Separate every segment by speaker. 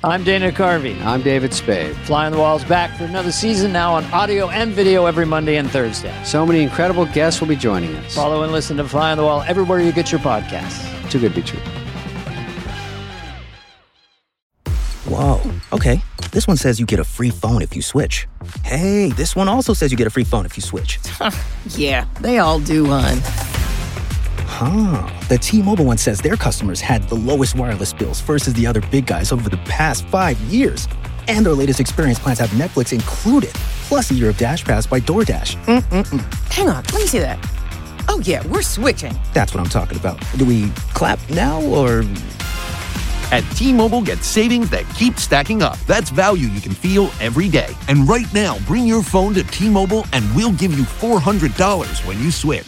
Speaker 1: I'm Dana Carvey.
Speaker 2: I'm David Spade.
Speaker 1: Fly on the Wall's back for another season, now on audio and video every Monday and Thursday.
Speaker 2: So many incredible guests will be joining us.
Speaker 1: Follow and listen to Fly on the Wall everywhere you get your podcasts.
Speaker 2: Too good to be true.
Speaker 3: Whoa, okay. This one says you get a free phone if you switch. Hey, this one also says you get a free phone if you switch.
Speaker 4: Yeah, they all do, hon.
Speaker 3: Huh. The T-Mobile one says their customers had the lowest wireless bills versus the other big guys over the past 5 years. And their latest experience plans have Netflix included, plus a year of Dash Pass by DoorDash.
Speaker 4: Hang on, let me see that. Oh yeah, we're switching.
Speaker 3: That's what I'm talking about. Do we clap now, or...?
Speaker 5: At T-Mobile, get savings that keep stacking up. That's value you can feel every day. And right now, bring your phone to T-Mobile and we'll give you $400 when you switch.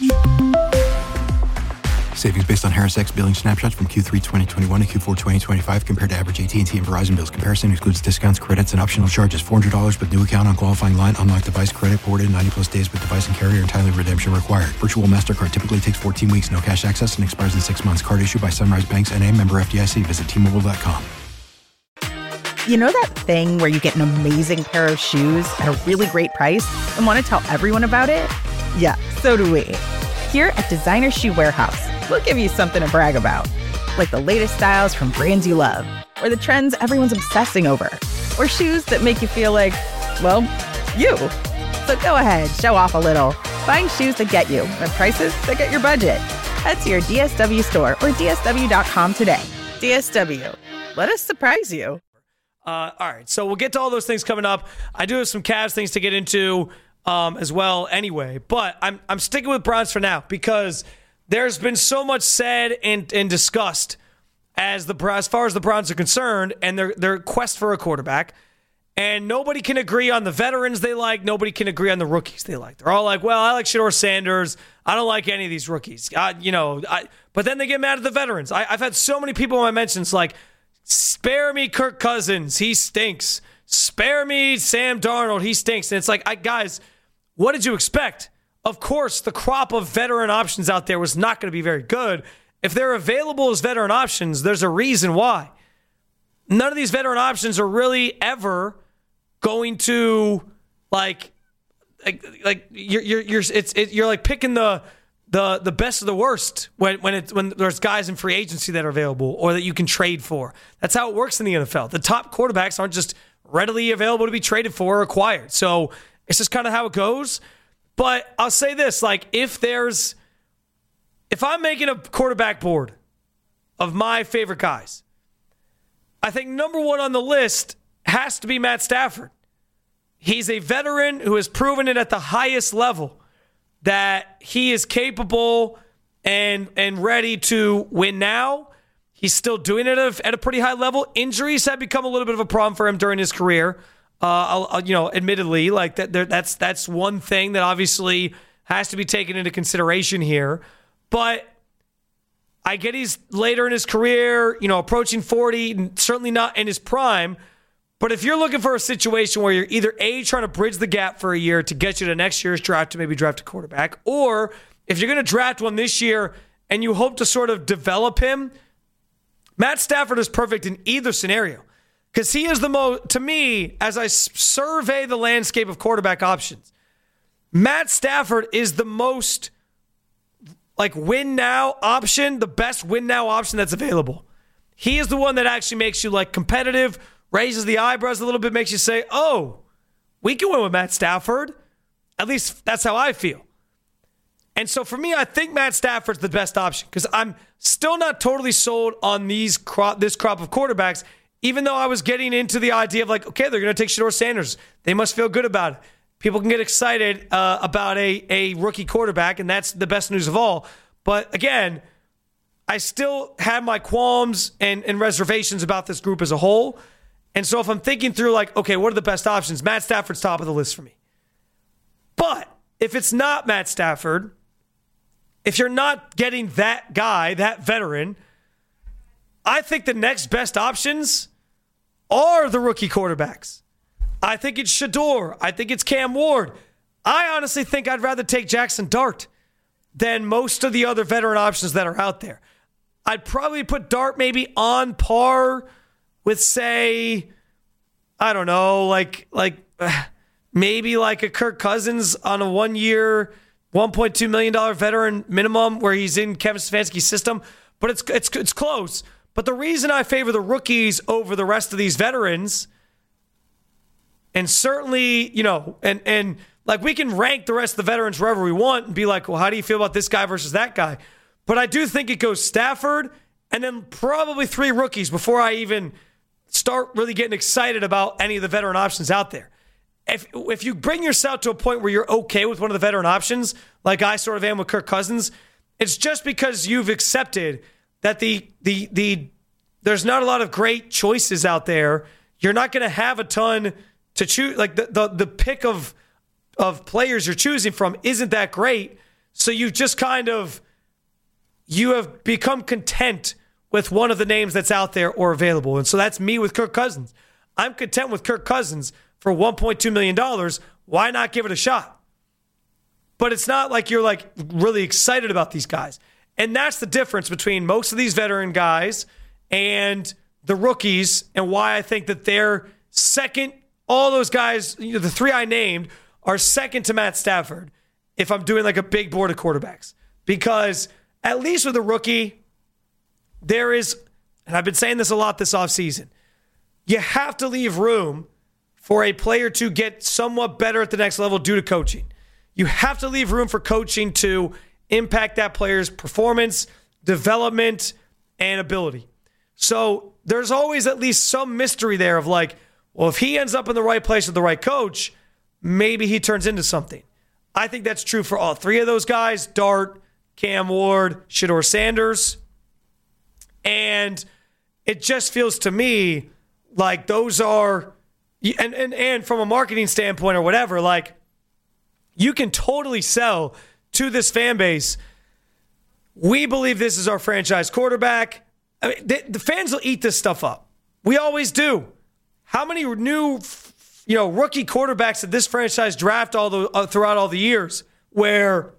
Speaker 6: Savings based on Harris X billing snapshots from Q3 2021 to Q4 2025 compared to average AT&T and Verizon bills. Comparison excludes discounts, credits, and optional charges. $400 with new account on qualifying line. Unlocked device credit ported 90-plus days with device and carrier. Entirely redemption required. Virtual MasterCard typically takes 14 weeks. No cash access and expires in 6 months. Card issued by Sunrise Banks N.A. Member FDIC. Visit T-Mobile.com.
Speaker 7: You know that thing where you get an amazing pair of shoes at a really great price and want to tell everyone about it? Yeah, so do we. Here at Designer Shoe Warehouse, we'll give you something to brag about, like the latest styles from brands you love, or the trends everyone's obsessing over, or shoes that make you feel like, well, you. So go ahead, show off a little. Find shoes that get you at prices that get your budget. Head to your DSW store or DSW.com today. DSW, let us surprise you.
Speaker 8: All right, so we'll get to all those things coming up. I do have some Cavs things to get into as well anyway, but I'm sticking with Browns for now because there's been so much said and discussed as far as the Browns are concerned and their quest for a quarterback, and nobody can agree on the veterans they like. Nobody can agree on the rookies they like. They're all like, well, I like Shedeur Sanders. I don't like any of these rookies. But then they get mad at the veterans. I've had so many people in my mentions like, spare me Kirk Cousins, he stinks. Spare me Sam Darnold, he stinks. And it's like, guys, what did you expect? Of course, the crop of veteran options out there was not going to be very good. If they're available as veteran options, there's a reason why. None of these veteran options are really ever going to you're like picking the best of the worst when there's guys in free agency that are available or that you can trade for. That's how it works in the NFL. The top quarterbacks aren't just readily available to be traded for or acquired. So it's just kind of how it goes. But I'll say this, if I'm making a quarterback board of my favorite guys, I think number one on the list has to be Matt Stafford. He's a veteran who has proven it at the highest level that he is capable and ready to win now. He's still doing it at a pretty high level. Injuries have become a little bit of a problem for him during his career. Admittedly, that's one thing that obviously has to be taken into consideration here. But I get he's later in his career, approaching 40, certainly not in his prime. But if you're looking for a situation where you're either A, trying to bridge the gap for a year to get you to next year's draft to maybe draft a quarterback, or if you're going to draft one this year and you hope to sort of develop him, Matt Stafford is perfect in either scenario. Because he is the most, to me, as I survey the landscape of quarterback options, Matt Stafford is the most win now option, the best win now option that's available. He is the one that actually makes you competitive, raises the eyebrows a little bit, makes you say, oh, we can win with Matt Stafford. At least that's how I feel. And so for me, I think Matt Stafford's the best option because I'm still not totally sold on this crop of quarterbacks, even though I was getting into the idea of okay, they're going to take Shedeur Sanders. They must feel good about it. People can get excited about a rookie quarterback, and that's the best news of all. But again, I still have my qualms and reservations about this group as a whole. And so if I'm thinking through okay, what are the best options? Matt Stafford's top of the list for me. But if it's not Matt Stafford, if you're not getting that guy, that veteran, I think the next best options are the rookie quarterbacks. I think it's Shedeur. I think it's Cam Ward. I honestly think I'd rather take Jackson Dart than most of the other veteran options that are out there. I'd probably put Dart maybe on par with, say, I don't know, maybe like a Kirk Cousins on a 1-year, $1.2 million veteran minimum where he's in Kevin Stefanski's system. But it's close. But the reason I favor the rookies over the rest of these veterans, and certainly, and like we can rank the rest of the veterans wherever we want and be like, well, how do you feel about this guy versus that guy? But I do think it goes Stafford and then probably 3 rookies before I even start really getting excited about any of the veteran options out there. If you bring yourself to a point where you're okay with one of the veteran options, like I sort of am with Kirk Cousins, it's just because you've accepted that there's not a lot of great choices out there. You're not going to have a ton to choose. Like the pick of players you're choosing from isn't that great. So you have become content with one of the names that's out there or available. And so that's me with Kirk Cousins. I'm content with Kirk Cousins for $1.2 million. Why not give it a shot? But it's not like you're like really excited about these guys. And that's the difference between most of these veteran guys and the rookies, and why I think that they're second. All those guys, the 3 I named, are second to Matt Stafford if I'm doing like a big board of quarterbacks. Because at least with a rookie, there is, and I've been saying this a lot this offseason, you have to leave room for a player to get somewhat better at the next level due to coaching. You have to leave room for coaching to impact that player's performance, development, and ability. So there's always at least some mystery there of like, well, if he ends up in the right place with the right coach, maybe he turns into something. I think that's true for all 3 of those guys, Dart, Cam Ward, Shedeur Sanders. And it just feels to me like those are, and from a marketing standpoint or whatever, like you can totally sell to this fan base, we believe this is our franchise quarterback. I mean, the fans will eat this stuff up. We always do. How many new, rookie quarterbacks did this franchise draft throughout all the years where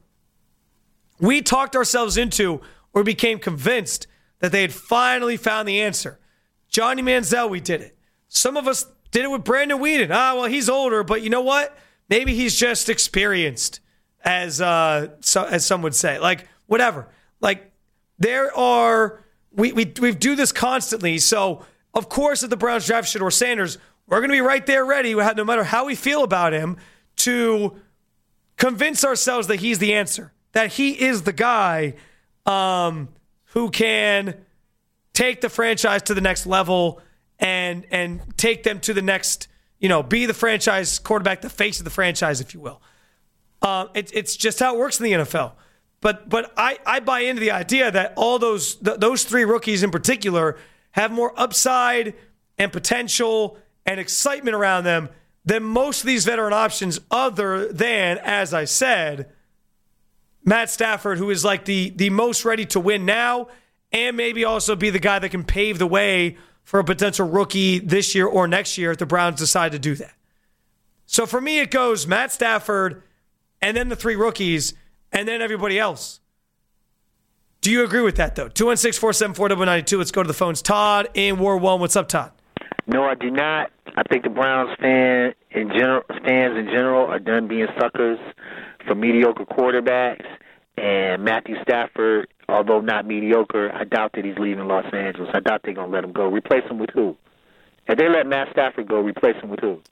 Speaker 8: we talked ourselves into or became convinced that they had finally found the answer? Johnny Manziel, we did it. Some of us did it with Brandon Weeden. Well, he's older, but you know what? Maybe he's just experienced, as some would say. Like, whatever. Like, there are... We do this constantly. So, of course, if the Browns draft Shedeur Sanders, we're going to be right there ready, no matter how we feel about him, to convince ourselves that he's the answer, that he is the guy who can take the franchise to the next level and take them to the next, be the franchise quarterback, the face of the franchise, if you will. It's just how it works in the NFL. But I buy into the idea that all those 3 rookies in particular have more upside and potential and excitement around them than most of these veteran options, other than, as I said, Matt Stafford, who is like the most ready to win now, and maybe also be the guy that can pave the way for a potential rookie this year or next year if the Browns decide to do that. So for me, it goes Matt Stafford and then the 3 rookies and then everybody else. Do you agree with that, though? 216-474-9992. Let's go to the phones. Todd in War 1. What's up, Todd?
Speaker 9: No, I do not. I think the Browns fans in general are done being suckers for mediocre quarterbacks. And Matthew Stafford, although not mediocre, I doubt that he's leaving Los Angeles. I doubt they're going to let him go. Replace him with who? If they let Matt Stafford go, replace him with who?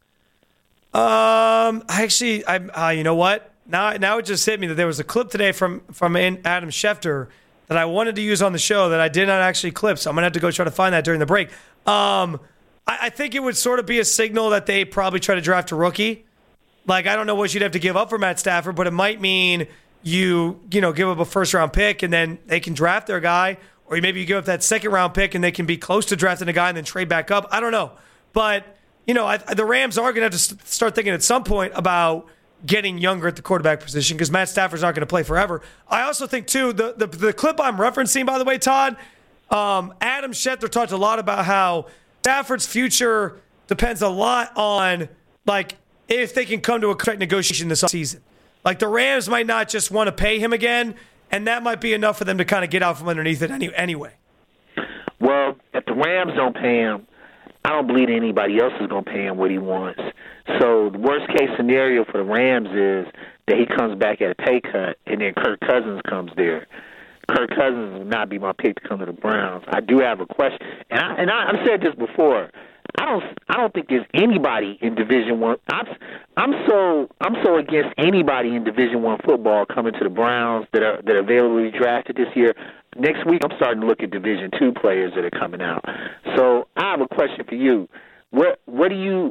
Speaker 8: You know what? Now it just hit me that there was a clip today from Adam Schefter that I wanted to use on the show that I did not actually clip, so I'm going to have to go try to find that during the break. I think it would sort of be a signal that they probably try to draft a rookie. Like, I don't know what you'd have to give up for Matt Stafford, but it might mean you give up a first-round pick and then they can draft their guy, or maybe you give up that second-round pick and they can be close to drafting a guy and then trade back up. I don't know. But, the Rams are going to have to start thinking at some point about getting younger at the quarterback position because Matt Stafford's not going to play forever. I also think, too, the clip I'm referencing, by the way, Todd, Adam Schefter talked a lot about how Stafford's future depends a lot on, like, if they can come to a contract negotiation this season. Like, the Rams might not just want to pay him again, and that might be enough for them to kind of get out from underneath it anyway.
Speaker 9: Well, if the Rams don't pay him, I don't believe anybody else is going to pay him what he wants. So the worst-case scenario for the Rams is that he comes back at a pay cut, and then Kirk Cousins comes there. Kirk Cousins would not be my pick to come to the Browns. I do have a question, and I've said this before. I don't think there's anybody in Division I. I'm so against anybody in Division I football coming to the Browns that are available to be drafted this year. Next week, I'm starting to look at Division II players that are coming out. So I have a question for you. What do you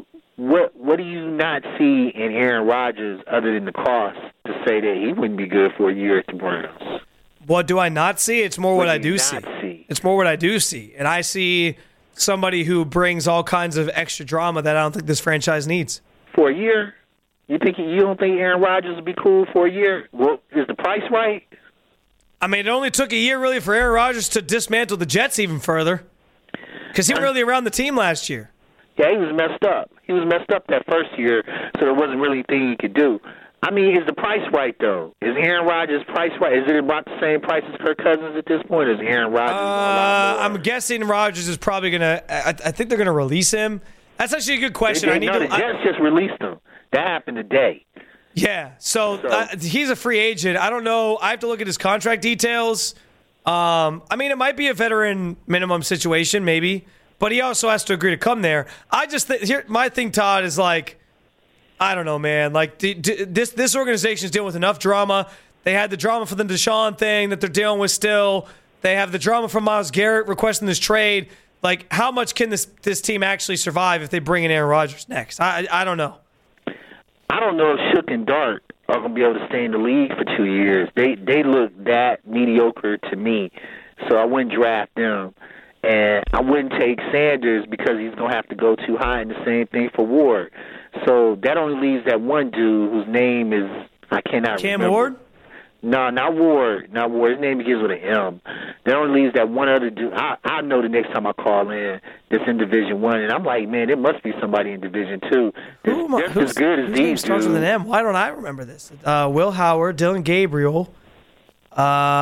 Speaker 9: not see in Aaron Rodgers other than the cost to say that he wouldn't be good for a year at the Browns?
Speaker 8: What do I not see? It's more what I do see. It's more what I do see. And I see somebody who brings all kinds of extra drama that I don't think this franchise needs.
Speaker 9: For a year? You don't think Aaron Rodgers would be cool for a year? Well, is the price right?
Speaker 8: I mean, it only took a year really for Aaron Rodgers to dismantle the Jets even further because he wasn't really around the team last year.
Speaker 9: Yeah, he was messed up. He was messed up that first year, so there wasn't really anything he could do. I mean, is the price right, though? Is Aaron Rodgers' price right? Is it about the same price as Kirk Cousins at this point? Is Aaron Rodgers
Speaker 8: I'm guessing Rodgers is probably going to – I think they're going to release him. That's actually a good question.
Speaker 9: The Jets just released him. That happened today.
Speaker 8: Yeah, so he's a free agent. I don't know. I have to look at his contract details. I mean, it might be a veteran minimum situation, maybe, but he also has to agree to come there. I just think my thing, Todd, is like, I don't know, man. Like this organization is dealing with enough drama. They had the drama for the Deshaun thing that they're dealing with still. They have the drama from Myles Garrett requesting this trade. Like, how much can this team actually survive if they bring in Aaron Rodgers next? I don't know.
Speaker 9: I don't know if Shook and Dart are going to be able to stay in the league for 2 years. They look that mediocre to me, so I wouldn't draft them. And I wouldn't take Sanders because he's going to have to go too high, and the same thing for Ward. So that only leaves that one dude whose name is I cannot
Speaker 8: Cam
Speaker 9: remember.
Speaker 8: Ward?
Speaker 9: No, not Ward. Not Ward. His name begins with an M. That only leaves that one other dude. I know the next time I call in that's in Division I, and I'm like, man, there must be somebody in Division II that's as good as these dudes.
Speaker 8: Starts with an M. Why don't I remember this? Will Howard, Dylan Gabriel.
Speaker 9: Will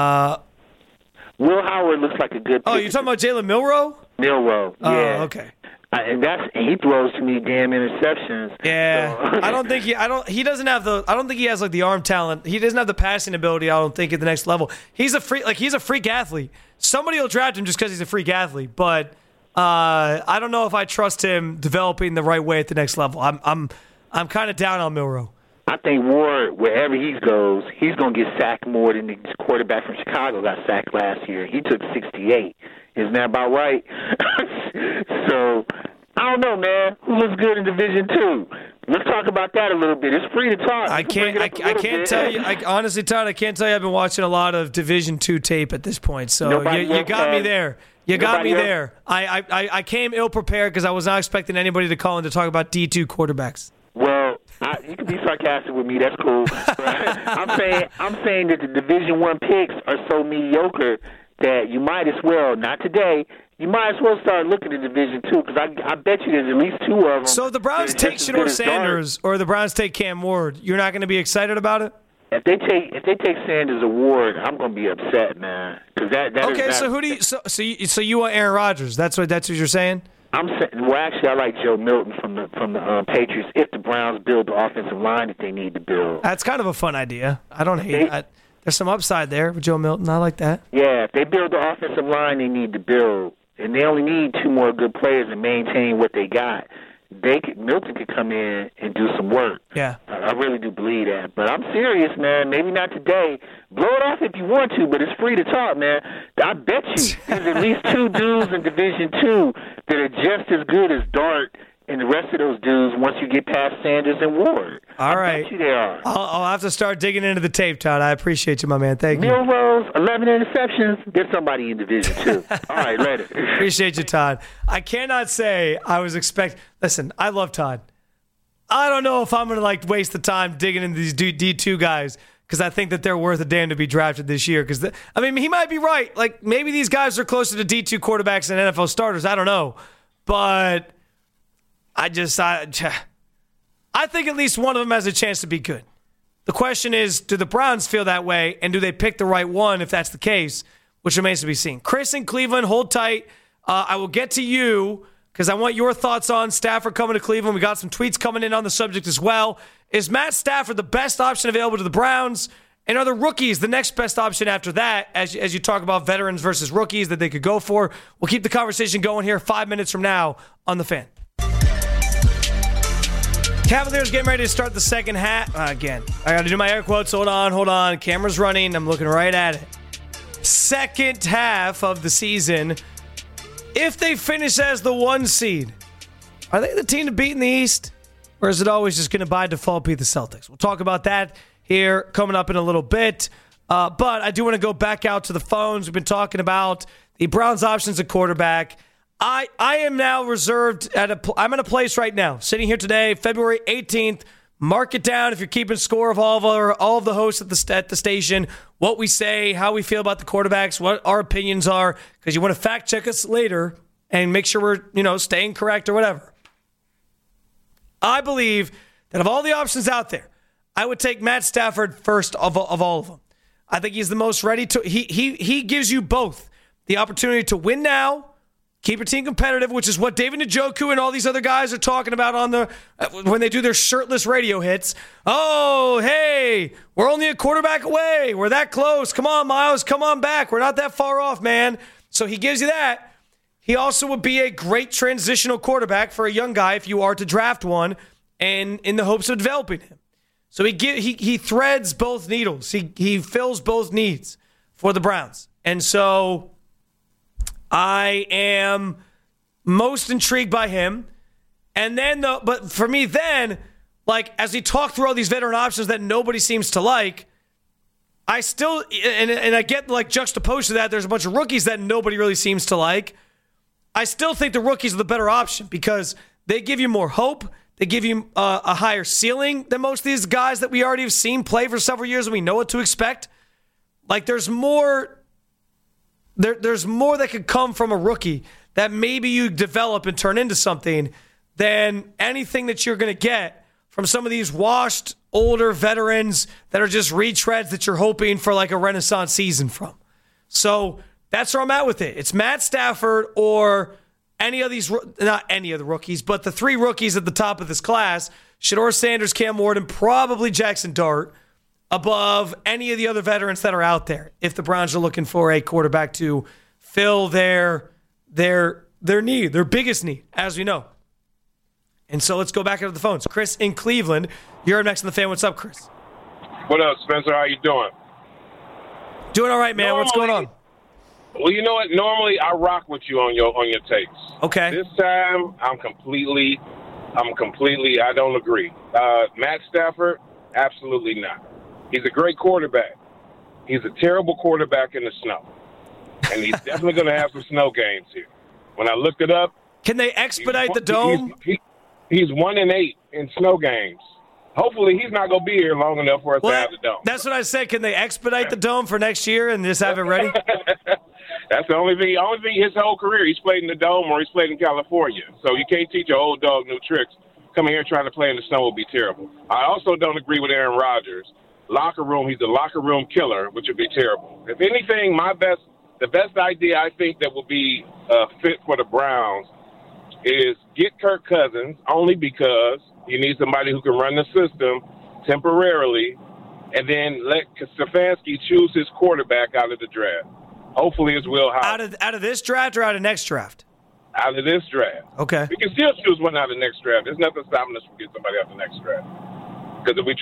Speaker 9: Howard looks like a good pick.
Speaker 8: Oh, you're talking about Jalen Milroe?
Speaker 9: Milroe, yeah.
Speaker 8: Oh, okay.
Speaker 9: And he throws too many damn interceptions.
Speaker 8: Yeah,
Speaker 9: so.
Speaker 8: I don't think he doesn't have the. I don't think he has like the arm talent. He doesn't have the passing ability. I don't think at the next level. He's a freak athlete. Somebody will draft him just because he's a freak athlete. But I don't know if I trust him developing the right way at the next level. I'm kind of down on Milroe.
Speaker 9: I think Ward, wherever he goes, he's going to get sacked more than the quarterback from Chicago got sacked last year. He took 68. Isn't that about right? So, I don't know, man. Who looks good in Division II? Let's talk about that a little bit. It's free to talk.
Speaker 8: I can't tell you. Honestly, Todd, I can't tell you. I've been watching a lot of Division II tape at this point. So you got me there. You got me there. I came ill prepared because I was not expecting anybody to call in to talk about D2 quarterbacks.
Speaker 9: Well, you can be sarcastic with me. That's cool. I'm saying that the Division I picks are so mediocre that you might as well, not today, you might as well start looking at Division II because I bet you there's at least two of them.
Speaker 8: So if the Browns take Shedeur Sanders or the Browns take Cam Ward, you're not going to be excited about it?
Speaker 9: If they take Sanders or Ward, I'm going to be upset, man. Cause that
Speaker 8: okay,
Speaker 9: is
Speaker 8: so who do you so you want Aaron Rodgers? That's what you're saying?
Speaker 9: I'm saying, well, actually, I like Joe Milton from the Patriots. If the Browns build the offensive line that they need to build,
Speaker 8: that's kind of a fun idea. I don't hate it. There's some upside there with Joe Milton. I like that.
Speaker 9: Yeah, if they build the offensive line they need to build, and they only need two more good players and maintain what they got, Milton could come in and do some work.
Speaker 8: Yeah.
Speaker 9: I really do believe that. But I'm serious, man. Maybe not today. Blow it off if you want to, but it's free to talk, man. I bet you there's at least two dudes in Division II that are just as good as Dart and the rest of those dudes once you get past Sanders and Ward.
Speaker 8: All right.
Speaker 9: I bet you they are.
Speaker 8: I'll have to start digging into the tape, Todd. I appreciate you, my man. Thank you.
Speaker 9: Milrose, 11 interceptions. Get somebody in Division II. All right, later.
Speaker 8: Appreciate you, Todd. I cannot say I was expecting. Listen, I love Todd. I don't know if I'm going to waste the time digging into these D2 guys because I think that they're worth a damn to be drafted this year. Because he might be right. Maybe these guys are closer to D2 quarterbacks than NFL starters. I don't know, but I think at least one of them has a chance to be good. The question is, do the Browns feel that way, and do they pick the right one if that's the case, which remains to be seen. Chris in Cleveland, hold tight. I will get to you, because I want your thoughts on Stafford coming to Cleveland. We got some tweets coming in on the subject as well. Is Matt Stafford the best option available to the Browns? And are the rookies the next best option after that, as you talk about veterans versus rookies that they could go for? We'll keep the conversation going here 5 minutes from now on The Fan. Cavaliers getting ready to start the second half. Again, I got to do my air quotes. Hold on. Camera's running. I'm looking right at it. Second half of the season. If they finish as the 1 seed, are they the team to beat in the East? Or is it always just going to by default beat the Celtics? We'll talk about that here coming up in a little bit. But I do want to go back out to the phones. We've been talking about the Browns' options at quarterback. I am now reserved I'm in a place right now, sitting here today, February 18th. Mark it down if you're keeping score of all of the hosts at the station, what we say, how we feel about the quarterbacks, what our opinions are, because you want to fact check us later and make sure we're staying correct or whatever. I believe that of all the options out there, I would take Matt Stafford first of all of them. I think he's the most ready to. He gives you both the opportunity to win now, keep your team competitive, which is what David Njoku and all these other guys are talking about when they do their shirtless radio hits. Oh, hey, we're only a quarterback away. We're that close. Come on, Miles. Come on back. We're not that far off, man. So he gives you that. He also would be a great transitional quarterback for a young guy if you are to draft one, and in the hopes of developing him. So he threads both needles. He fills both needs for the Browns. And so I am most intrigued by him. And then, but for me then, like as we talk through all these veteran options that nobody seems to like, I still, and I get like juxtaposed to that, there's a bunch of rookies that nobody really seems to like. I still think the rookies are the better option because they give you more hope. They give you a higher ceiling than most of these guys that we already have seen play for several years and we know what to expect. Like there's more that could come from a rookie that maybe you develop and turn into something than anything that you're going to get from some of these washed older veterans that are just retreads that you're hoping for like a renaissance season from. So that's where I'm at with it. It's Matt Stafford or any of these, not any of the rookies, but the 3 rookies at the top of this class, Shedeur Sanders, Cam Ward, probably Jackson Dart, above any of the other veterans that are out there if the Browns are looking for a quarterback to fill their need, their biggest need, as we know. And so let's go back into the phones. Chris in Cleveland, you're up next on The Fan. What's up, Chris?
Speaker 10: What up, Spencer? How you doing?
Speaker 8: Doing all right, man. What's going on?
Speaker 10: Well, you know what? Normally, I rock with you on your takes.
Speaker 8: Okay.
Speaker 10: This time, I'm completely. I don't agree. Matt Stafford, absolutely not. He's a great quarterback. He's a terrible quarterback in the snow, and he's definitely going to have some snow games here. When I looked it up,
Speaker 8: can they expedite the dome?
Speaker 10: He's 1-8 in snow games. Hopefully, he's not going to be here long enough for us to have the dome.
Speaker 8: That's what I said. Can they expedite the dome for next year and just have it ready?
Speaker 10: That's the only thing his whole career. He's played in the dome or he's played in California. So you can't teach an old dog new tricks. Coming here trying to play in the snow would be terrible. I also don't agree with Aaron Rodgers. He's a locker room killer, which would be terrible. If anything, the best idea I think that would be fit for the Browns is get Kirk Cousins only because you need somebody who can run the system temporarily, and then let Stefanski choose his quarterback out of the draft. Hopefully it's Will Howard.
Speaker 8: Out of this draft or out of next draft?
Speaker 10: Out of this draft.
Speaker 8: Okay.
Speaker 10: We can still choose one out of the next draft. There's nothing stopping us from getting somebody out of the next draft. Because if we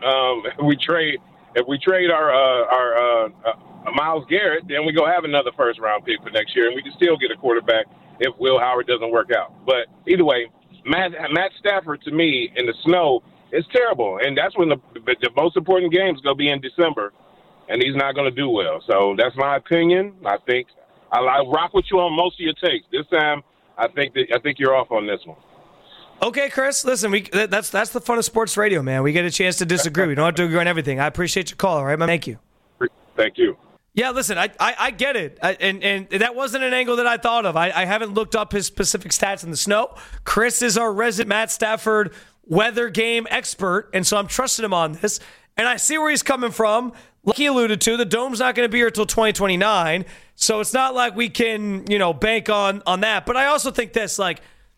Speaker 10: trade our Myles Garrett, then we go have another first round pick for next year, and we can still get a quarterback if Will Howard doesn't work out. But either way, Matt Stafford to me in the snow is terrible, and that's when the most important games going to be in December. And he's not going to do well. So that's my opinion. I think I rock with you on most of your takes. This time, I think you're off on this one.
Speaker 8: Okay, Chris. Listen, that's the fun of sports radio, man. We get a chance to disagree. We don't have to agree on everything. I appreciate your call. All right, man. Thank you.
Speaker 10: Thank you.
Speaker 8: Yeah, listen, I get it. And that wasn't an angle that I thought of. I haven't looked up his specific stats in the snow. Chris is our resident Matt Stafford weather game expert, and so I'm trusting him on this. And I see where he's coming from. Like he alluded to, the dome's not going to be here until 2029, so it's not like we can, bank on that. But I also think this, like,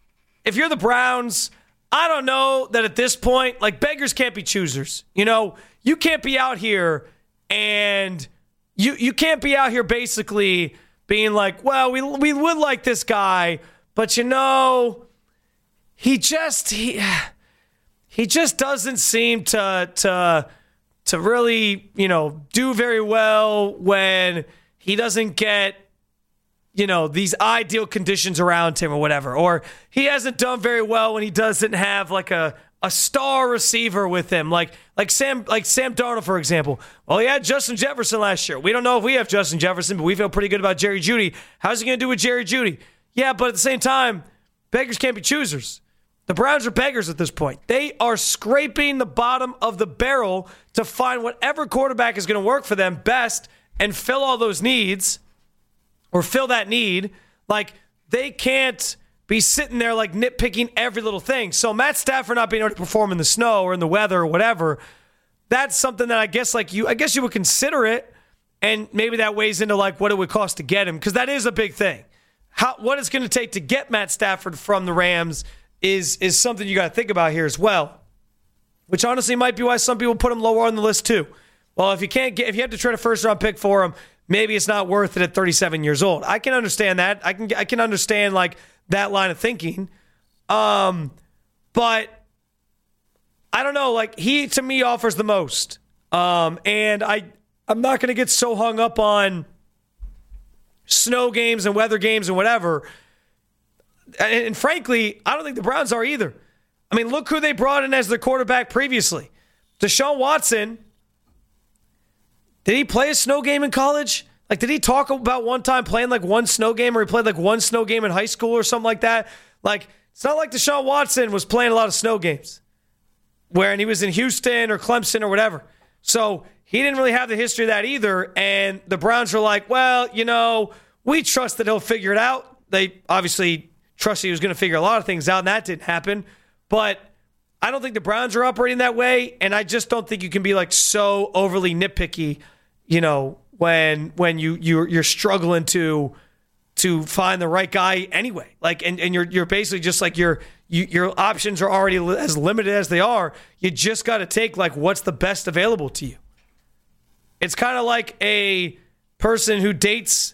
Speaker 8: if you're the Browns, I don't know that at this point, like, beggars can't be choosers. You know, you can't be out here and you can't be out here basically being like, well, we would like this guy, but you know, he just doesn't seem to really, you know, do very well when he doesn't get, you know, these ideal conditions around him or whatever. Or he hasn't done very well when he doesn't have like a star receiver with him. Like Sam Darnold, for example. Well, he had Justin Jefferson last year. We don't know if we have Justin Jefferson, but we feel pretty good about Jerry Jeudy. How's he going to do with Jerry Jeudy? Yeah, but at the same time, beggars can't be choosers. The Browns are beggars at this point. They are scraping the bottom of the barrel to find whatever quarterback is going to work for them best and fill all those needs or fill that need. Like, they can't be sitting there like nitpicking every little thing. So Matt Stafford not being able to perform in the snow or in the weather or whatever, that's something that I guess you would consider it, and maybe that weighs into like what it would cost to get him, because that is a big thing. What it's going to take to get Matt Stafford from the Rams is something you got to think about here as well, which honestly might be why some people put him lower on the list too. Well, if you have to trade a first-round pick for him, maybe it's not worth it at 37 years old. I can understand that. I can understand like that line of thinking. But I don't know. Like, he to me offers the most. And I'm not going to get so hung up on snow games and weather games and whatever. And frankly, I don't think the Browns are either. I mean, look who they brought in as their quarterback previously. Deshaun Watson. Did he play a snow game in college? Like, did he talk about one time playing like one snow game, or he played like one snow game in high school or something like that? Like, it's not like Deshaun Watson was playing a lot of snow games when he was in Houston or Clemson or whatever. So he didn't really have the history of that either. And the Browns were like, well, you know, we trust that he'll figure it out. They obviously trusted he was going to figure a lot of things out, and that didn't happen. But I don't think the Browns are operating that way, and I just don't think you can be like so overly nitpicky, you know, when you're struggling to find the right guy anyway. Like, and you're basically just like your options are already as limited as they are. You just got to take like what's the best available to you. It's kind of like a person who dates.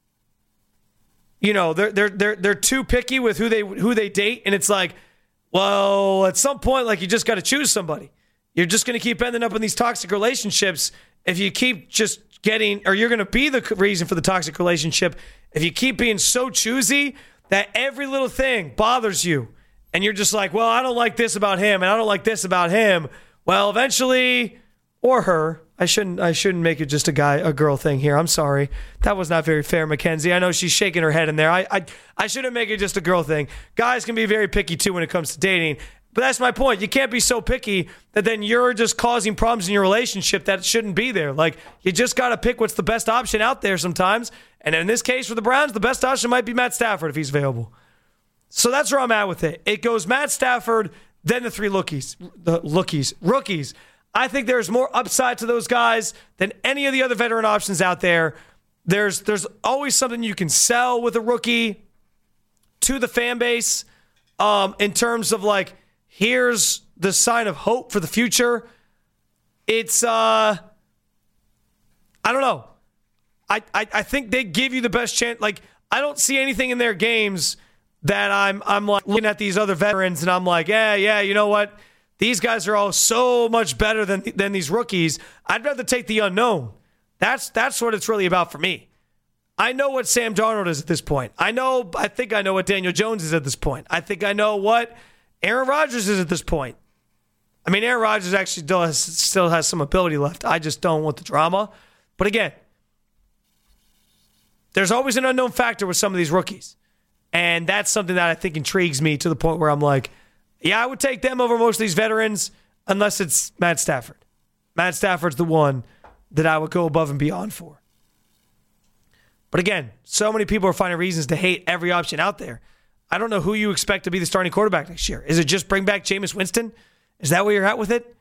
Speaker 8: You know, they're too picky with who they date, and it's like, well, at some point, like, you just got to choose somebody. You're just going to keep ending up in these toxic relationships if you keep just getting, or you're going to be the reason for the toxic relationship if you keep being so choosy that every little thing bothers you, and you're just like, well, I don't like this about him, and I don't like this about him. Well, eventually, or her. I shouldn't make it just a girl thing here. I'm sorry. That was not very fair, Mackenzie. I know she's shaking her head in there. I shouldn't make it just a girl thing. Guys can be very picky too when it comes to dating. But that's my point. You can't be so picky that then you're just causing problems in your relationship that shouldn't be there. Like, you just got to pick what's the best option out there sometimes. And in this case for the Browns, the best option might be Matt Stafford if he's available. So that's where I'm at with it. It goes Matt Stafford, then the three rookies. I think there's more upside to those guys than any of the other veteran options out there. There's always something you can sell with a rookie to the fan base in terms of like, here's the sign of hope for the future. It's, I don't know. I think they give you the best chance. Like, I don't see anything in their games that I'm like looking at these other veterans and I'm like, yeah, you know what? These guys are all so much better than these rookies. I'd rather take the unknown. That's what it's really about for me. I know what Sam Darnold is at this point. I think I know what Daniel Jones is at this point. I think I know what Aaron Rodgers is at this point. I mean, Aaron Rodgers actually still has some ability left. I just don't want the drama. But again, there's always an unknown factor with some of these rookies. And that's something that I think intrigues me to the point where I'm like, yeah, I would take them over most of these veterans unless it's Matt Stafford. Matt Stafford's the one that I would go above and beyond for. But again, so many people are finding reasons to hate every option out there. I don't know who you expect to be the starting quarterback next year. Is it just bring back Jameis Winston? Is that where you're at with it?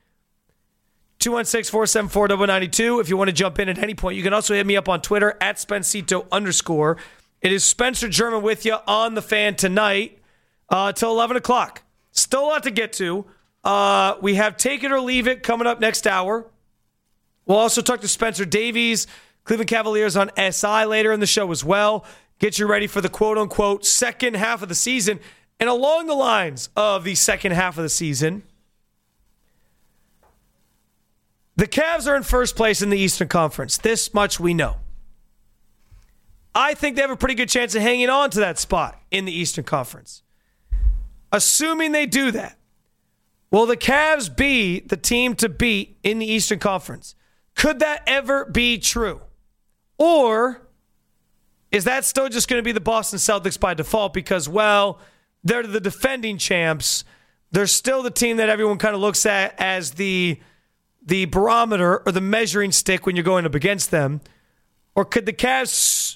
Speaker 8: 216-474-92. If you want to jump in at any point, you can also hit me up on Twitter at Spencito_. It is Spencer German with you on The Fan tonight. till 11 o'clock. Still a lot to get to. We have Take It or Leave It coming up next hour. We'll also talk to Spencer Davies, Cleveland Cavaliers on SI later in the show as well. Get you ready for the quote-unquote second half of the season. And along the lines of the second half of the season, the Cavs are in first place in the Eastern Conference. This much we know. I think they have a pretty good chance of hanging on to that spot in the Eastern Conference. Assuming they do that, will the Cavs be the team to beat in the Eastern Conference? Could that ever be true? Or is that still just going to be the Boston Celtics by default because, well, they're the defending champs. They're still the team that everyone kind of looks at as the barometer or the measuring stick when you're going up against them? Or could the Cavs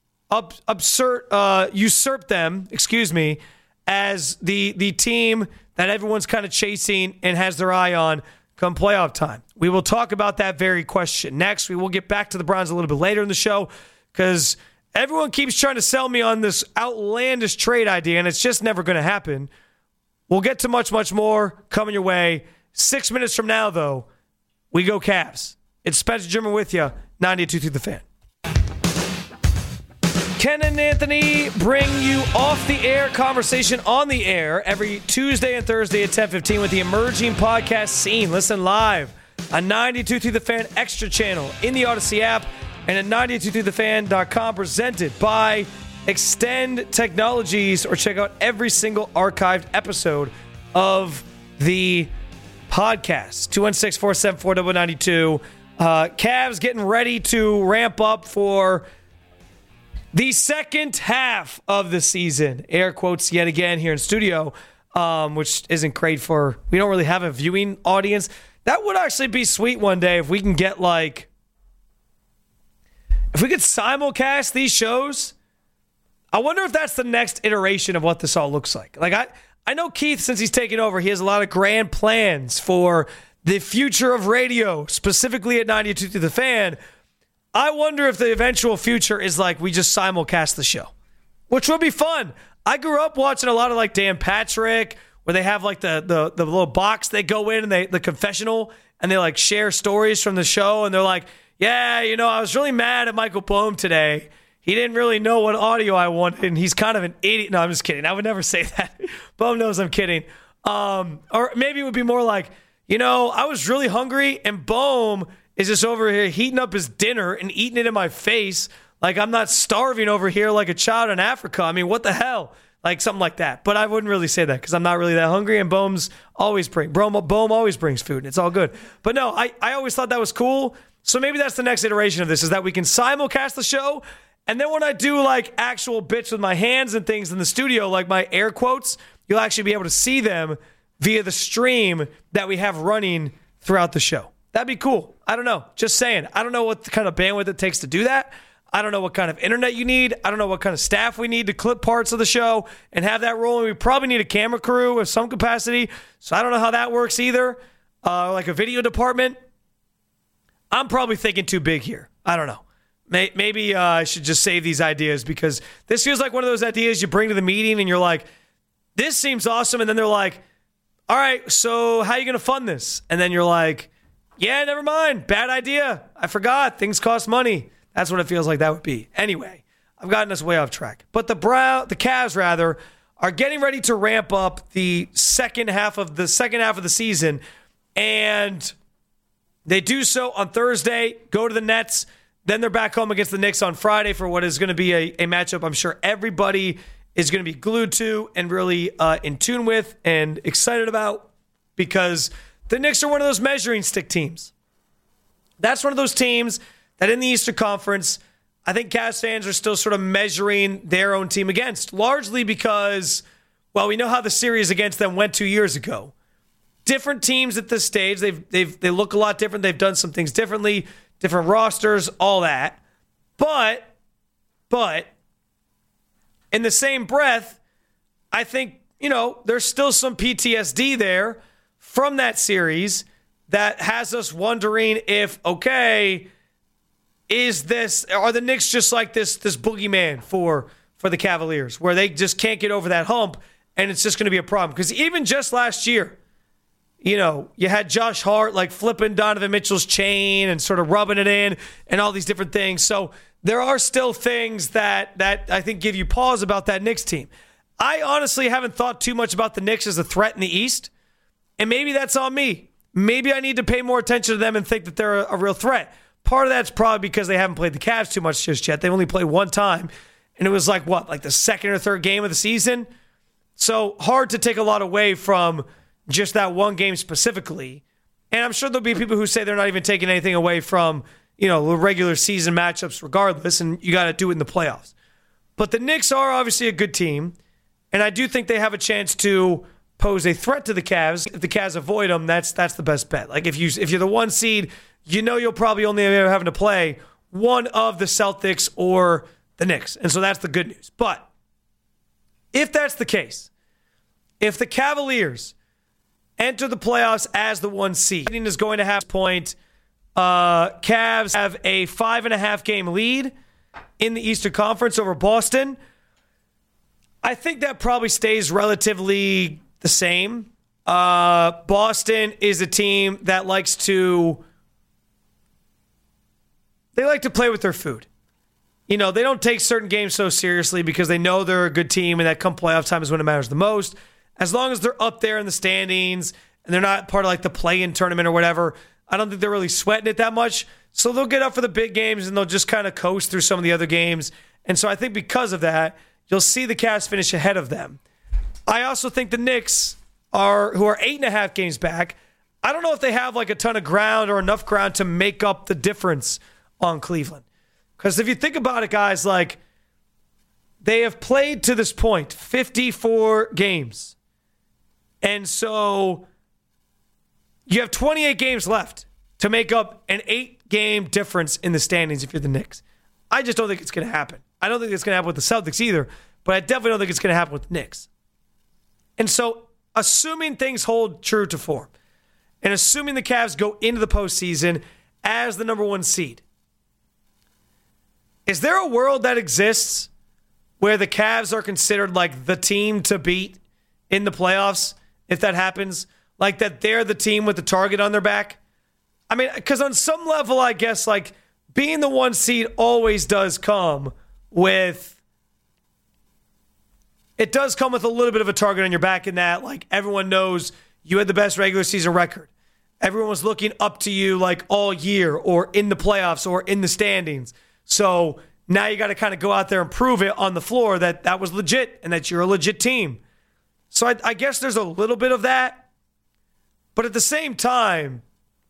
Speaker 8: usurp them, as the team that everyone's kind of chasing and has their eye on come playoff time? We will talk about that very question next. We will get back to the Browns a little bit later in the show because everyone keeps trying to sell me on this outlandish trade idea, and it's just never going to happen. We'll get to much, much more coming your way. 6 minutes from now, though, we go Cavs. It's Spencer German with you, 92.3 The Fan. Ken and Anthony bring you off-the-air conversation on the air every Tuesday and Thursday at 10:15 with the emerging podcast scene. Listen live on 92.3 The Fan Extra channel in the Odyssey app and at 92.3thefan.com, presented by Extend Technologies, or check out every single archived episode of the podcast. 216-474-9992. Cavs getting ready to ramp up for the second half of the season. Air quotes yet again here in studio, which isn't great for, we don't really have a viewing audience. That would actually be sweet one day if we can get if we could simulcast these shows. I wonder if that's the next iteration of what this all looks like. I know Keith, since he's taken over, he has a lot of grand plans for the future of radio, specifically at 92.3 The Fan. I wonder if the eventual future is we just simulcast the show, which would be fun. I grew up watching a lot of Dan Patrick, where they have the little box they go in and the confessional, and they share stories from the show, and they're yeah, I was really mad at Michael Bohm today. He didn't really know what audio I wanted, and he's kind of an idiot. No, I'm just kidding. I would never say that. Bohm knows I'm kidding. Or maybe it would be more I was really hungry, and Bohm is just over here heating up his dinner and eating it in my face I'm not starving over here like a child in Africa. I mean, what the hell? Something like that. But I wouldn't really say that because I'm not really that hungry, and Bohm always brings food, and it's all good. But no, I always thought that was cool. So maybe that's the next iteration of this, is that we can simulcast the show, and then when I do actual bits with my hands and things in the studio, my air quotes, you'll actually be able to see them via the stream that we have running throughout the show. That'd be cool. I don't know. Just saying. I don't know what kind of bandwidth it takes to do that. I don't know what kind of internet you need. I don't know what kind of staff we need to clip parts of the show and have that rolling. We probably need a camera crew of some capacity. So I don't know how that works either. A video department. I'm probably thinking too big here. I don't know. Maybe I should just save these ideas, because this feels like one of those ideas you bring to the meeting and you're this seems awesome. And then they're all right, so how are you going to fund this? And then you're yeah, never mind. Bad idea. I forgot. Things cost money. That's what it feels like that would be. Anyway, I've gotten us way off track. But the Cavs, are getting ready to ramp up the second half of the season, and they do so on Thursday, go to the Nets, then they're back home against the Knicks on Friday for what is going to be a matchup I'm sure everybody is going to be glued to and really in tune with and excited about, because the Knicks are one of those measuring stick teams. That's one of those teams that in the Eastern Conference, I think Cavs fans are still sort of measuring their own team against, largely because, well, we know how the series against them went 2 years ago. Different teams at this stage, they look a lot different. They've done some things differently, different rosters, all that. But in the same breath, I think, there's still some PTSD there from that series that has us wondering if, are the Knicks just like this boogeyman for the Cavaliers, where they just can't get over that hump, and it's just going to be a problem. Because even just last year, you had Josh Hart like flipping Donovan Mitchell's chain and sort of rubbing it in and all these different things. So there are still things that I think give you pause about that Knicks team. I honestly haven't thought too much about the Knicks as a threat in the East, and maybe that's on me. Maybe I need to pay more attention to them and think that they're a real threat. Part of that's probably because they haven't played the Cavs too much just yet. They only played one time, and it was like the second or third game of the season? So hard to take a lot away from just that one game specifically. And I'm sure there'll be people who say they're not even taking anything away from, the regular season matchups regardless, and you got to do it in the playoffs. But the Knicks are obviously a good team, and I do think they have a chance to pose a threat to the Cavs. If the Cavs avoid them, that's the best bet. Like if you're the 1 seed, you'll probably only be having to play one of the Celtics or the Knicks. And so that's the good news. But if that's the case, if the Cavaliers enter the playoffs as the 1 seed, is going to have point. Cavs have a 5.5 game lead in the Eastern Conference over Boston. I think that probably stays relatively the same. Boston is a team that likes to play with their food. They don't take certain games so seriously because they know they're a good team and that come playoff time is when it matters the most. As long as they're up there in the standings and they're not part of the play-in tournament or whatever, I don't think they're really sweating it that much. So they'll get up for the big games and they'll just kind of coast through some of the other games. And so I think because of that, you'll see the Cavs finish ahead of them. I also think the Knicks who are 8.5 games back, I don't know if they have a ton of ground or enough ground to make up the difference on Cleveland. Because if you think about it, guys, they have played to this point 54 games. And so you have 28 games left to make up an 8-game difference in the standings if you're the Knicks. I just don't think it's going to happen. I don't think it's going to happen with the Celtics either, but I definitely don't think it's going to happen with the Knicks. And so, assuming things hold true to form, and assuming the Cavs go into the postseason as the number 1 seed, is there a world that exists where the Cavs are considered the team to beat in the playoffs if that happens? That they're the team with the target on their back? I mean, because on some level, I guess, being the 1 seed always does come with... It does come with a little bit of a target on your back in that, everyone knows you had the best regular season record. Everyone was looking up to you, all year or in the playoffs or in the standings. So now you got to kind of go out there and prove it on the floor that was legit and that you're a legit team. So I guess there's a little bit of that. But at the same time,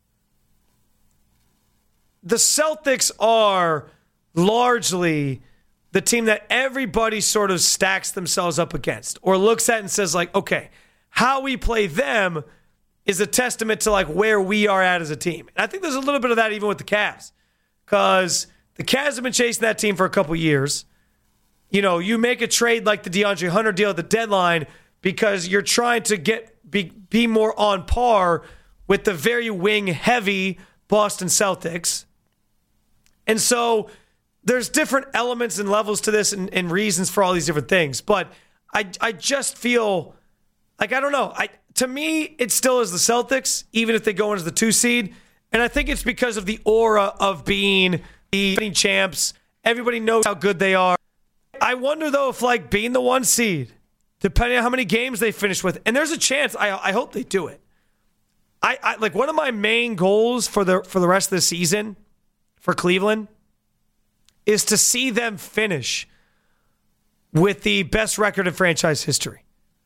Speaker 8: the Celtics are largely the team that everybody sort of stacks themselves up against or looks at and says, okay, how we play them is a testament to where we are at as a team. And I think there's a little bit of that even with the Cavs, because the Cavs have been chasing that team for a couple years. You make a trade like the DeAndre Hunter deal at the deadline because you're trying to be more on par with the very wing-heavy Boston Celtics. And so there's different elements and levels to this and reasons for all these different things. But I just feel I don't know. To me, it still is the Celtics, even if they go into the 2 seed. And I think it's because of the aura of being the defending champs. Everybody knows how good they are. I wonder, though, if being the 1 seed, depending on how many games they finish with, and there's a chance, I hope they do it. I one of my main goals for the rest of the season for Cleveland is to see them finish with the best record in franchise history.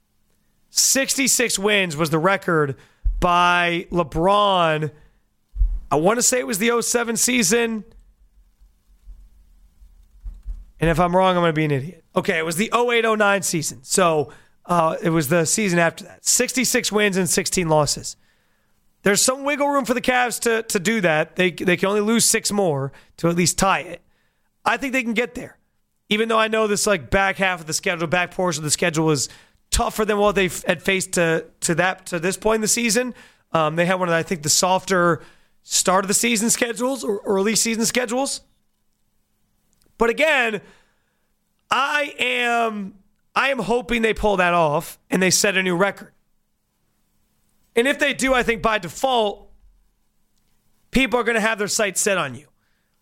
Speaker 8: 66 wins was the record by LeBron. I want to say it was the 07 season. And if I'm wrong, I'm going to be an idiot. Okay, it was the 08-09 season. So it was the season after that. 66 wins and 16 losses. There's some wiggle room for the Cavs to do that. They can only lose 6 more to at least tie it. I think they can get there. Even though I know this back half of the schedule, back portion of the schedule is tougher than what they had faced to this point in the season. They had one of, I think, the softer start of the season schedules or early season schedules. But again, I am I am hoping they pull that off and they set a new record. And if they do, I think by default, people are going to have their sights set on you.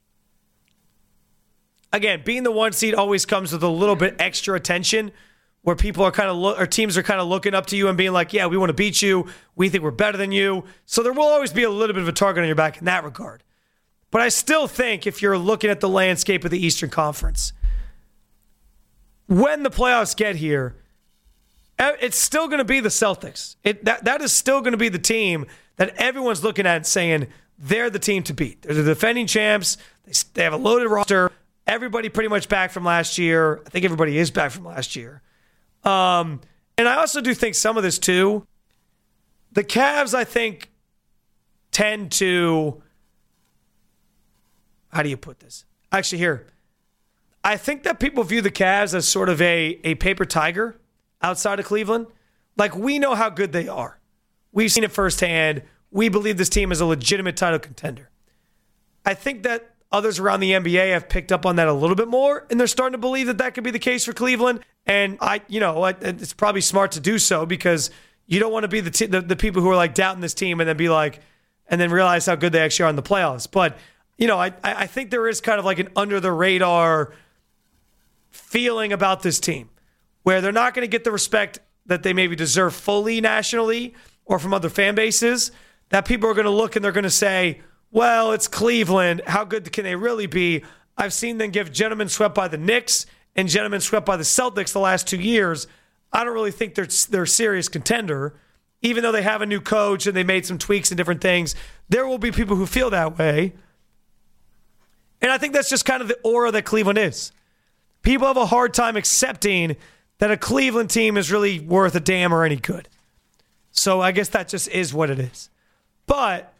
Speaker 8: Again, being the 1 seed always comes with a little bit extra attention, where people are kind of or teams are kind of looking up to you and being like, yeah, we want to beat you. We think we're better than you. So there will always be a little bit of a target on your back in that regard. But I still think if you're looking at the landscape of the Eastern Conference, when the playoffs get here, it's still going to be the Celtics. That is still going to be the team that everyone's looking at and saying they're the team to beat. They're the defending champs. They have a loaded roster. Everybody pretty much back from last year. I think everybody is back from last year. And I also do think some of this too. The Cavs, I think, tend to... How do you put this? Actually, here. I think that people view the Cavs as sort of a paper tiger outside of Cleveland. Like, we know how good they are. We've seen it firsthand. We believe this team is a legitimate title contender. I think that others around the NBA have picked up on that a little bit more, and they're starting to believe that that could be the case for Cleveland. And it's probably smart to do so, because you don't want to be the people who are like doubting this team and then be like, and then realize how good they actually are in the playoffs. But I think there is kind of like an under the radar feeling about this team, where they're not going to get the respect that they maybe deserve fully nationally or from other fan bases. That people are going to look and they're going to say, well, it's Cleveland. How good can they really be? I've seen them give gentlemen swept by the Knicks and gentlemen swept by the Celtics the last 2 years. I don't really think they're a serious contender. Even though they have a new coach and they made some tweaks and different things, there will be people who feel that way. And I think that's just kind of the aura that Cleveland is. People have a hard time accepting that a Cleveland team is really worth a damn or any good. So I guess that just is what it is. But,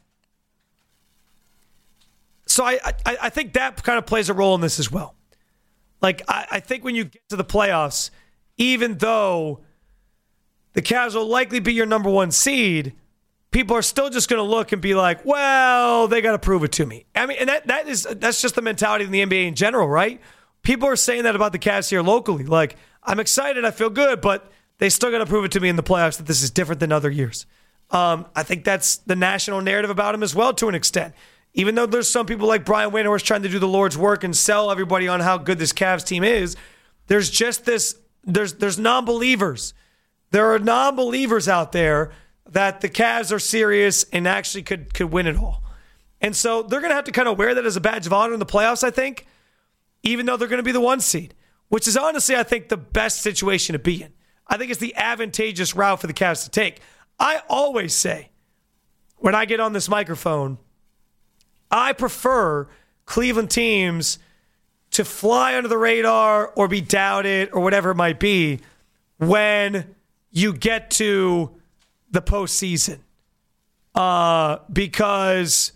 Speaker 8: so I think that kind of plays a role in this as well. Like, I think when you get to the playoffs, even though the Cavs will likely be your number 1 seed, people are still just going to look and be like, well, they got to prove it to me. I mean, and that's just the mentality in the NBA in general, right? People are saying that about the Cavs here locally. Like, I'm excited, I feel good, but they still got to prove it to me in the playoffs that this is different than other years. I think that's the national narrative about him as well, to an extent. Even though there's some people like Brian Windhorst trying to do the Lord's work and sell everybody on how good this Cavs team is, there's just this, there's non-believers. There are non-believers out there that the Cavs are serious and actually could win it all. And so they're going to have to kind of wear that as a badge of honor in the playoffs, I think, even though they're going to be the 1 seed, which is honestly, I think, the best situation to be in. I think it's the advantageous route for the Cavs to take. I always say, when I get on this microphone, I prefer Cleveland teams to fly under the radar or be doubted or whatever it might be when you get to the postseason. Because,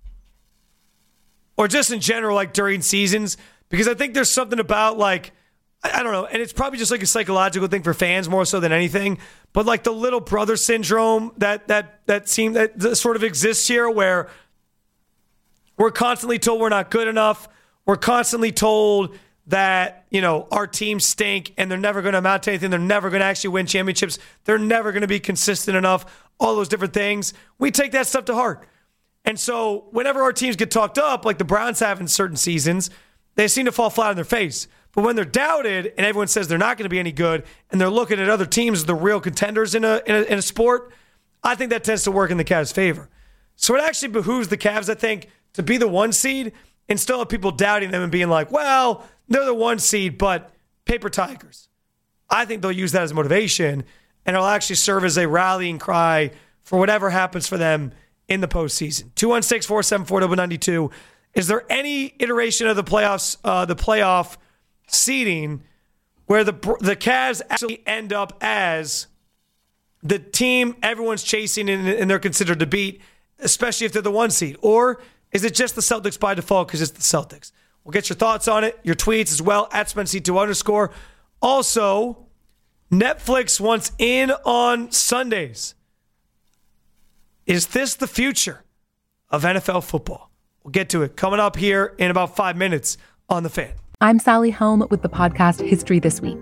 Speaker 8: or just in general, like during seasons, because I think there's something about, like, I don't know, and it's probably just like a psychological thing for fans more so than anything, but like the little brother syndrome that sort of exists here, where we're constantly told we're not good enough. We're constantly told that, our teams stink and they're never going to amount to anything. They're never going to actually win championships. They're never going to be consistent enough. All those different things. We take that stuff to heart. And so whenever our teams get talked up, like the Browns have in certain seasons, they seem to fall flat on their face. But when they're doubted and everyone says they're not going to be any good and they're looking at other teams as the real contenders in a sport, I think that tends to work in the Cavs' favor. So it actually behooves the Cavs, I think, to be the 1 seed and still have people doubting them and being like, well, they're the 1 seed, but paper tigers. I think they'll use that as motivation, and it'll actually serve as a rallying cry for whatever happens for them in the postseason. 216-474-92. Is there any iteration of the playoffs, the playoff seeding, where the Cavs actually end up as the team everyone's chasing and they're considered to beat, especially if they're the 1 seed? Or is it just the Celtics by default because it's the Celtics? We'll get your thoughts on it, your tweets as well, at SpenC2_. Also, Netflix wants in on Sundays. Is this the future of NFL football? We'll get to it coming up here in about 5 minutes on The Fan.
Speaker 11: I'm Sally Helm with the podcast History This Week.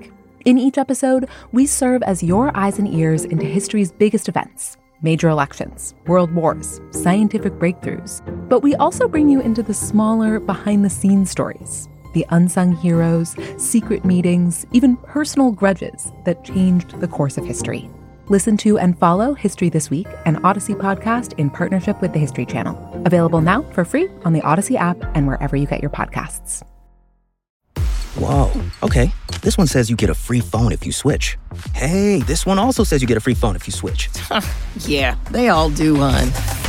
Speaker 11: In each episode, we serve as your eyes and ears into history's biggest events, major elections, world wars, scientific breakthroughs. But we also bring you into the smaller, behind-the-scenes stories, the unsung heroes, secret meetings, even personal grudges that changed the course of history. Listen to and follow History This Week, an Odyssey podcast in partnership with the History Channel. Available now for free on the Odyssey app and wherever you get your podcasts.
Speaker 3: Whoa, okay. This one says you get a free phone if you switch. Hey, this one also says you get a free phone if you switch.
Speaker 4: Yeah, they all do, hon.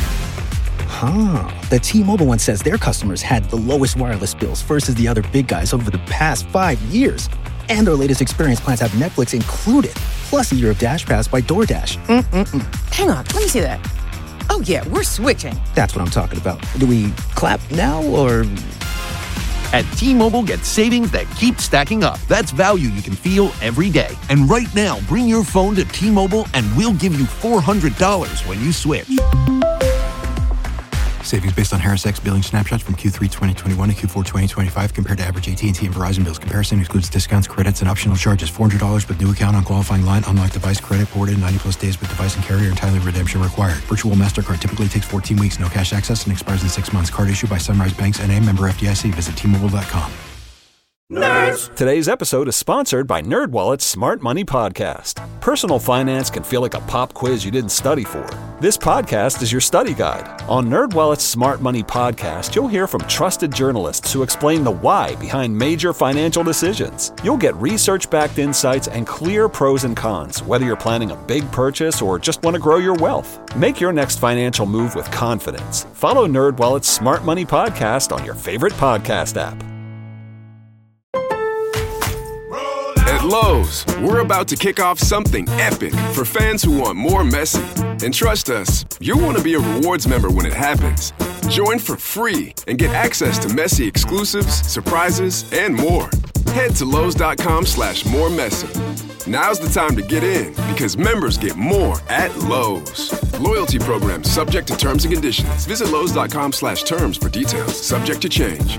Speaker 3: The T-Mobile one says their customers had the lowest wireless bills versus the other big guys over the past 5 years. And their latest experience plans have Netflix included, plus a year of Dash Pass by DoorDash.
Speaker 4: Hang on, let me see that. Oh yeah, we're switching.
Speaker 3: That's what I'm talking about. Do we clap now or...
Speaker 5: At T-Mobile, get savings that keep stacking up. That's value you can feel every day. And right now, bring your phone to T-Mobile and we'll give you $400 when you switch.
Speaker 6: Savings based on Harris X billing snapshots from Q3 2021 to Q4 2025 compared to average AT&T and Verizon bills. Comparison excludes discounts, credits, and optional charges. $400 with new account on qualifying line. Unlock device credit ported 90-plus days with device and carrier. Entirely redemption required. Virtual MasterCard typically takes 14 weeks. No cash access and expires in 6 months. Card issued by Sunrise Banks N.A. member FDIC. Visit T-Mobile.com.
Speaker 12: Nerds! Today's episode is sponsored by NerdWallet's Smart Money Podcast. Personal finance can feel like a pop quiz you didn't study for. This podcast is your study guide. On NerdWallet's Smart Money Podcast, you'll hear from trusted journalists who explain the why behind major financial decisions. You'll get research-backed insights and clear pros and cons, whether you're planning a big purchase or just want to grow your wealth. Make your next financial move with confidence. Follow NerdWallet's Smart Money Podcast on your favorite podcast app.
Speaker 13: At Lowe's, we're about to kick off something epic for fans who want more Messi. And trust us, you'll want to be a rewards member when it happens. Join for free and get access to Messi exclusives, surprises, and more. Head to Lowe's.com/moremessy. Now's the time to get in because members get more at Lowe's. Loyalty program subject to terms and conditions. Visit Lowe's.com/terms for details. Subject to change.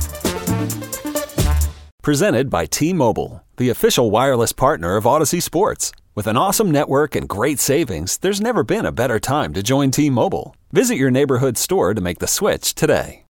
Speaker 12: Presented by T-Mobile, the official wireless partner of Odyssey Sports. With an awesome network and great savings, there's never been a better time to join T-Mobile. Visit your neighborhood store to make the switch today.